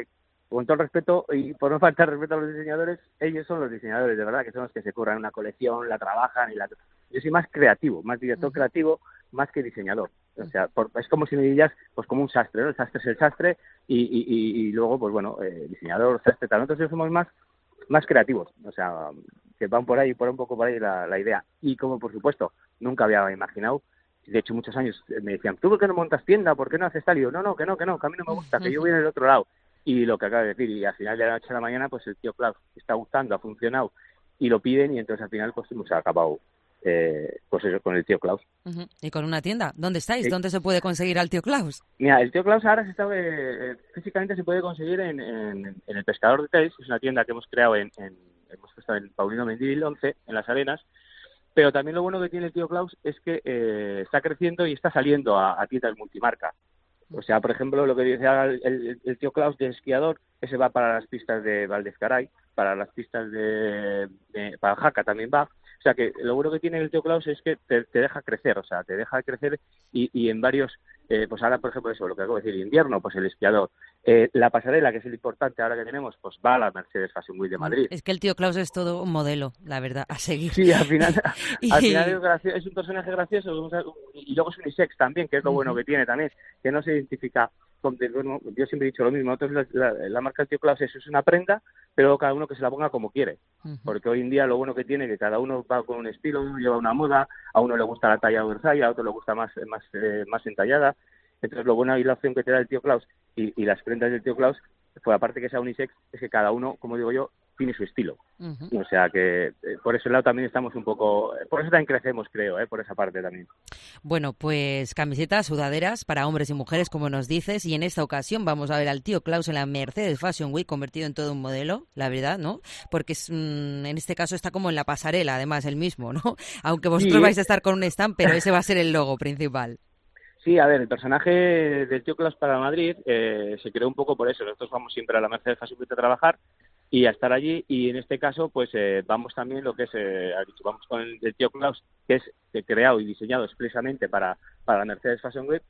Speaker 4: con todo el respeto, y por no faltar respeto a los diseñadores, ellos son los diseñadores, de verdad, que son los que se curran una colección, la trabajan, y la... yo soy más creativo, más director uh-huh. creativo, más que diseñador. O sea, por, es como si me dirías, pues como un sastre, ¿no? El sastre es el sastre, y, y, y, y luego, pues bueno, eh, diseñador, sastre, tal. Nosotros somos más, más creativos, o sea, que van por ahí, por un poco por ahí la, la idea. Y como, por supuesto, nunca había imaginado, de hecho, muchos años me decían, ¿tú por qué no montas tienda? ¿Por qué no haces tal? Y yo, no, no, que no, que no, que a mí no me gusta, que yo voy en el otro lado. Y lo que acaba de decir, y al final de la noche a la mañana, pues el tío Klaus está gustando, ha funcionado, y lo piden, y entonces al final pues hemos acabado eh, pues eso, con el tío Klaus.
Speaker 3: Uh-huh. Y con una tienda. ¿Dónde estáis?
Speaker 4: Sí.
Speaker 3: ¿Dónde se puede conseguir al tío Klaus?
Speaker 4: Mira, el tío Klaus ahora se está, eh, físicamente se puede conseguir en, en, en el Pescador de Teis, que es una tienda que hemos creado en, en hemos puesto en Paulino Mendívil once, en Las Arenas, pero también lo bueno que tiene el tío Klaus es que eh, está creciendo y está saliendo a, a tiendas multimarca. O sea, por ejemplo, lo que dice el, el, el tío Klaus de esquiador, ese va para las pistas de Valdezcaray, para las pistas de, de para Jaca también va. O sea, que lo bueno que tiene el tío Klaus es que te, te deja crecer, o sea, te deja crecer y, y en varios, eh, pues ahora, por ejemplo, eso, lo que acabo de decir, invierno, pues el esquiador. Eh, la pasarela, que es el importante ahora que tenemos, pues va a la Mercedes Fashion Week de Madrid.
Speaker 3: Es que el tío Klaus es todo un modelo, la verdad, a seguir.
Speaker 4: Sí, al final,
Speaker 3: y...
Speaker 4: al final es, gracioso, es un personaje gracioso, y luego es unisex también, que es lo bueno que tiene también, que no se identifica con, bueno, yo siempre he dicho lo mismo, nosotros la, la, la marca del tío Klaus es, es una prenda, pero cada uno que se la ponga como quiere, uh-huh. porque hoy en día lo bueno que tiene es que cada uno va con un estilo, lleva una moda, a uno le gusta la talla oversize, a otro le gusta más más eh, más entallada. Entonces lo bueno y la opción que te da el tío Klaus y, y las prendas del tío Klaus, pues aparte que sea unisex, es que cada uno, como digo yo, tiene su estilo. Uh-huh. O sea que eh, por ese lado también estamos un poco... Por eso también crecemos, creo, eh, por esa parte también.
Speaker 3: Bueno, pues camisetas, sudaderas para hombres y mujeres, como nos dices, y en esta ocasión vamos a ver al tío Klaus en la Mercedes Fashion Week convertido en todo un modelo, la verdad, ¿no? Porque es, mmm, en este caso está como en la pasarela, además, el mismo, ¿no? Aunque vosotros sí. vais a estar con un stand, pero ese va a ser el logo principal.
Speaker 4: Sí, a ver, el personaje del tío Klaus para Madrid eh, se creó un poco por eso. Nosotros vamos siempre a la Mercedes Fashion Week a trabajar y a estar allí, y en este caso pues eh, vamos también lo que es, eh, ha dicho, vamos con el, el tío Klaus, que es eh, creado y diseñado expresamente para, para la Mercedes Fashion Week,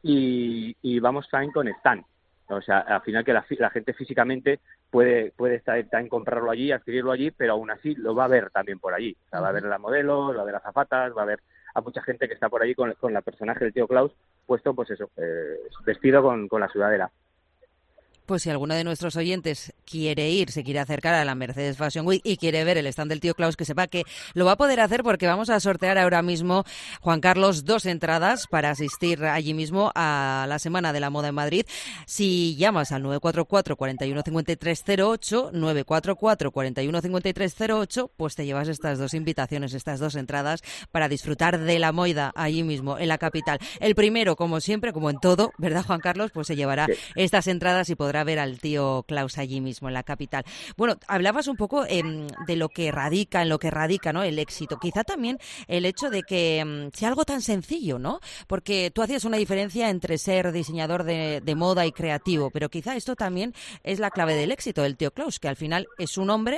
Speaker 4: y, y vamos también con stand. O sea, al final que la, la gente físicamente puede puede estar también comprarlo allí, adquirirlo allí, pero aún así lo va a ver también por allí. O sea, va a ver la modelo, va a ver azafatas, va a ver a mucha gente que está por allí con, con la personaje del tío Klaus puesto, pues eso, eh, vestido con, con la sudadera.
Speaker 3: Pues si alguno de nuestros oyentes quiere ir, se quiere acercar a la Mercedes Fashion Week y quiere ver el stand del tío Klaus, que sepa que lo va a poder hacer, porque vamos a sortear ahora mismo, Juan Carlos, dos entradas para asistir allí mismo a la Semana de la Moda en Madrid. Si llamas al nueve cuatro cuatro, cuatro uno cinco tres cero ocho, nueve cuatro cuatro, cuatro uno cinco tres cero ocho, pues te llevas estas dos invitaciones, estas dos entradas para disfrutar de la moda allí mismo, en la capital. El primero, como siempre, como en todo, ¿verdad, Juan Carlos? Pues se llevará sí. estas entradas y podrá a ver al tío Klaus allí mismo en la capital. Bueno, hablabas un poco eh, de lo que radica, en lo que radica, ¿no?, el éxito. Quizá también el hecho de que eh, sea algo tan sencillo, ¿no? Porque tú hacías una diferencia entre ser diseñador de, de moda y creativo, pero quizá esto también es la clave del éxito del tío Klaus, que al final es un hombre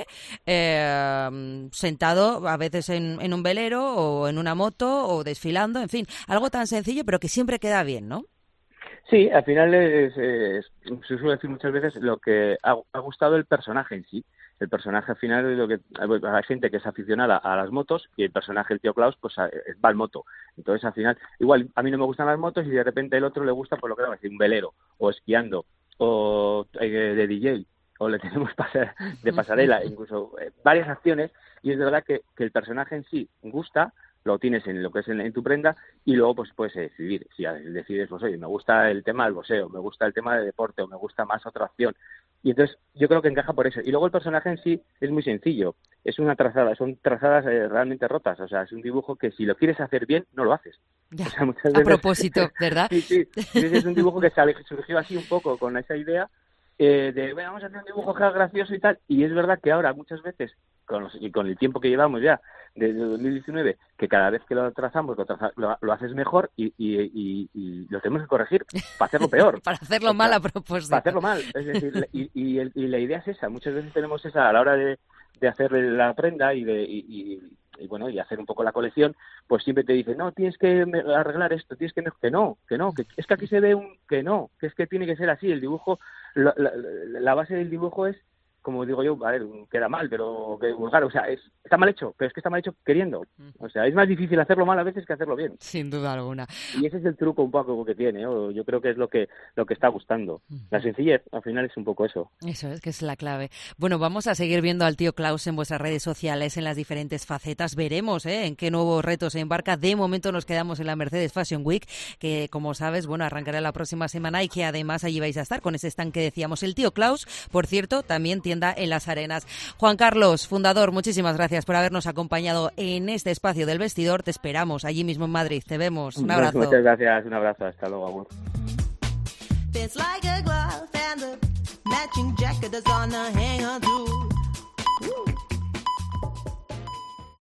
Speaker 3: eh, sentado a veces en, en un velero o en una moto o desfilando, en fin, algo tan sencillo pero que siempre queda bien, ¿no?
Speaker 4: Sí, al final es, es, se suele decir muchas veces lo que ha, ha gustado el personaje en sí. El personaje al final es lo que hay gente que es aficionada a las motos y el personaje, el tío Klaus, pues va al moto. Entonces al final, igual a mí no me gustan las motos y de repente el otro le gusta, por lo que decir, un velero o esquiando o eh, de D J o le tenemos pasar, de pasarela, incluso eh, varias acciones, y es de verdad que, que el personaje en sí gusta, lo tienes en lo que es en, en tu prenda, y luego pues puedes decidir, si decides, pues oye, me gusta el tema del boxeo, me gusta el tema del deporte, o me gusta más otra acción, y entonces yo creo que encaja por eso. Y luego el personaje en sí es muy sencillo, es una trazada, son trazadas eh, realmente rotas, o sea, es un dibujo que si lo quieres hacer bien, no lo haces.
Speaker 3: Ya,
Speaker 4: o sea, muchas
Speaker 3: a
Speaker 4: veces,
Speaker 3: propósito, ¿verdad?
Speaker 4: Sí, sí, es un dibujo que sale, surgió así un poco con esa idea eh, de, bueno, vamos a hacer un dibujo que haga gracioso y tal, y es verdad que ahora muchas veces, con los, y con el tiempo que llevamos ya, desde dos mil diecinueve, que cada vez que lo trazamos lo, traza, lo, lo haces mejor y, y, y, y lo tenemos que corregir para hacerlo peor.
Speaker 3: Para hacerlo o sea, mal a propósito.
Speaker 4: Para hacerlo mal. Es decir, y, y, el, y la idea es esa. Muchas veces tenemos esa a la hora de, de hacer la prenda y de y, y, y bueno y hacer un poco la colección, pues siempre te dicen, no, tienes que arreglar esto, tienes que... Que no, que no, que es que aquí se ve un... Que no, que es que tiene que ser así. El dibujo la, la, la base del dibujo es, como digo yo, a ver, queda mal, pero que vulgar, o sea, es, está mal hecho, pero es que está mal hecho queriendo. O sea, es más difícil hacerlo mal a veces que hacerlo bien.
Speaker 3: Sin duda alguna.
Speaker 4: Y ese es el truco un poco que tiene, ¿no? Yo creo que es lo que lo que está gustando. La sencillez, al final, es un poco eso.
Speaker 3: Eso es, que es la clave. Bueno, vamos a seguir viendo al tío Klaus en vuestras redes sociales, en las diferentes facetas. Veremos ¿eh? en qué nuevos retos se embarca. De momento nos quedamos en la Mercedes Fashion Week, que, como sabes, bueno, arrancará la próxima semana y que además allí vais a estar con ese stand que decíamos. El tío Klaus, por cierto, también tienda en Las Arenas. Juan Carlos, fundador, muchísimas gracias por habernos acompañado en este espacio del vestidor. Te esperamos allí mismo en Madrid. Te vemos. Un abrazo.
Speaker 4: Muchas gracias. Un abrazo. Hasta luego, amor.
Speaker 2: It's like a glove and the matching jacket is on a hanger too.